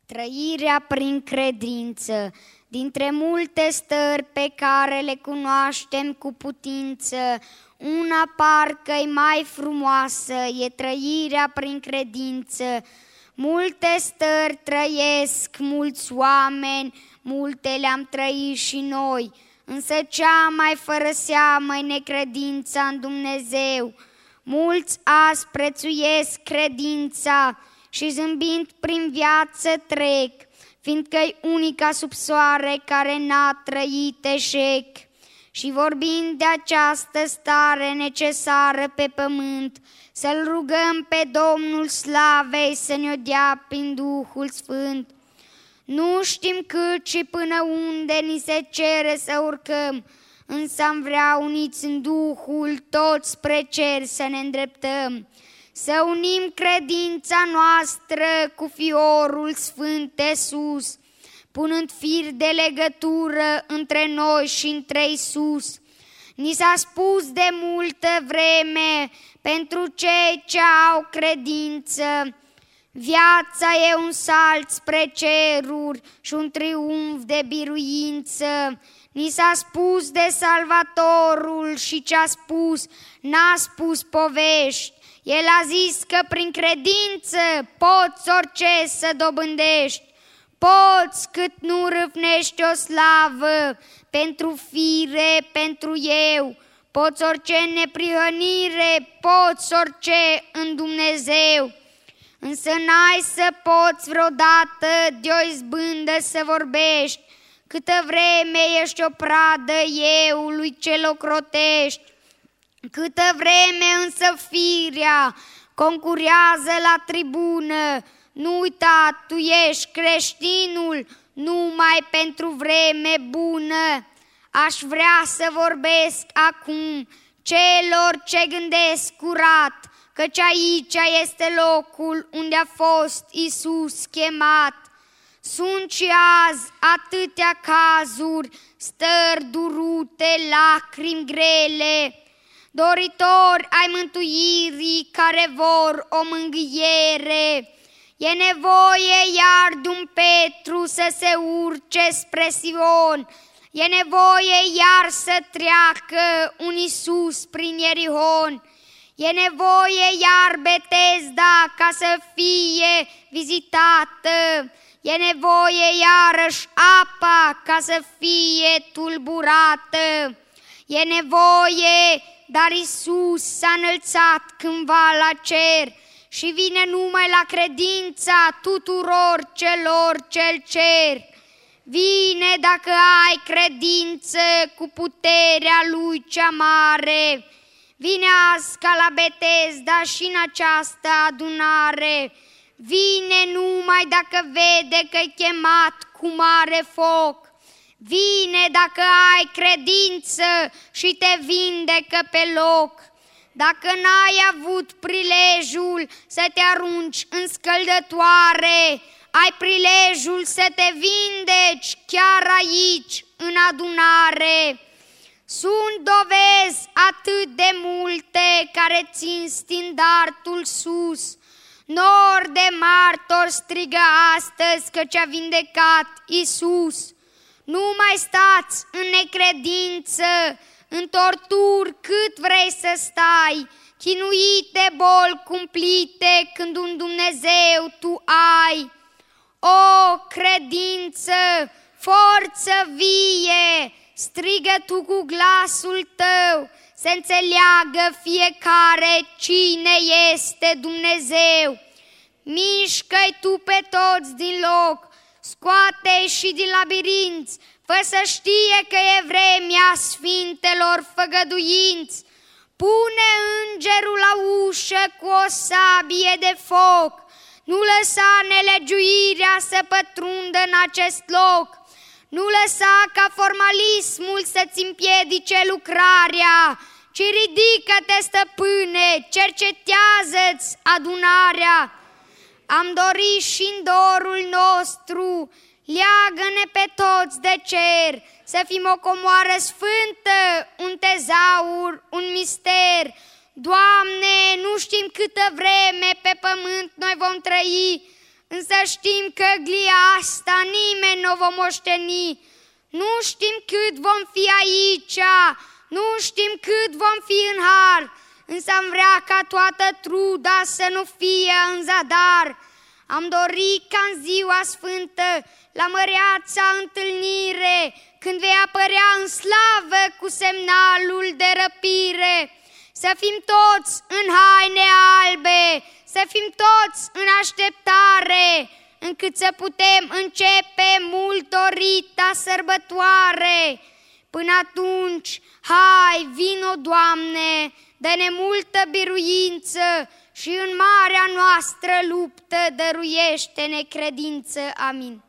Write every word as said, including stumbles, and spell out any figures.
Trăirea prin credință. Dintre multe stări pe care le cunoaștem cu putință, una parcă-i mai frumoasă, e trăirea prin credință. Multe stări trăiesc mulți oameni, multe le-am trăit și noi, însă cea mai fără seamă-i necredința în Dumnezeu. Mulți azi prețuiesc credința și zâmbind prin viață trec, fiindcă-i unica sub soare care n-a trăit eșec. Și vorbind de această stare necesară pe pământ, să-L rugăm pe Domnul Slavei să ne-o dea prin Duhul Sfânt. Nu știm cât și până unde ni se cere să urcăm, însă am vrea uniți în Duhul toți spre cer să ne îndreptăm. Să unim credința noastră cu fiorul Sfânt de sus, punând fir de legătură între noi și între Iisus. Ni s-a spus de multă vreme, pentru cei ce au credință, viața e un salt spre ceruri și un triumf de biruință. Ni s-a spus de Salvatorul și ce-a spus n-a spus povești. El a zis că prin credință poți orice să dobândești, poți cât nu râvnești o slavă pentru fire, pentru eu, poți orice neprihănire, poți orice în Dumnezeu. Însă n-ai să poți vreodată de-o izbândă să vorbești, câtă vreme ești o pradă eului ce l-ocrotești. Câtă vreme însă firea concurează la tribună, nu uita, tu ești creștinul numai pentru vreme bună. Aș vrea să vorbesc acum celor ce gândesc curat, căci aici este locul unde a fost Iisus chemat. Sunt și azi atâtea cazuri, stări durute, lacrimi grele, doritori ai mântuirii care vor o mângâiere. E nevoie iar de un Petru să se urce spre Sion, e nevoie iar să treacă un Iisus prin Ierihon, e nevoie iar Betesda ca să fie vizitată, e nevoie iarăși apa ca să fie tulburată, e nevoie, dar Iisus s-a înălțat cândva la cer și vine numai la credința tuturor celor ce-L cer. Vine dacă ai credință cu puterea Lui cea mare. Vine azi ca la Betesda și în această adunare. Vine numai dacă vede că-i chemat cu mare foc. Vine dacă ai credință și te vindecă pe loc. Dacă n-ai avut prilejul să te arunci în scăldătoare, ai prilejul să te vindeci chiar aici, în adunare. Sunt dovezi atât de multe care țin standardul sus. Nor de martori strigă astăzi că ce-a vindecat Iisus. Nu mai stați în necredință, în torturi cât vrei să stai, chinuite boli cumplite când un Dumnezeu tu ai. O credință, forță vie, strigă tu cu glasul tău, să înțeleagă fiecare cine este Dumnezeu. Mișcă-i tu pe toți din loc, scoate-i și din labirinți, fă să știe că e vremea sfintelor făgăduinți. Pune îngerul la ușă cu o sabie de foc, nu lăsa nelegiuirea să pătrundă în acest loc, nu lăsa ca formalismul să-ți împiedice lucrarea, ci ridică-te, stăpâne, cercetează-ți adunarea. Am dorit și în dorul nostru, leagă-ne pe toți de cer, să fim o comoară sfântă, un tezaur, un mister. Doamne, nu știm câtă vreme pe pământ noi vom trăi, însă știm că glia asta nimeni nu o vom moșteni. Nu știm cât vom fi aici, nu știm cât vom fi în har, însă am vrea ca toată truda să nu fie în zadar. Am dorit ca în ziua sfântă, la măreața întâlnire, când vei apărea în slavă cu semnalul de răpire, să fim toți în haine albe, să fim toți în așteptare, încât să putem începe mult dorita sărbătoare. Până atunci, hai, vino, Doamne, dă-ne multă biruință și în marea noastră luptă dăruiește-ne credință. Amin.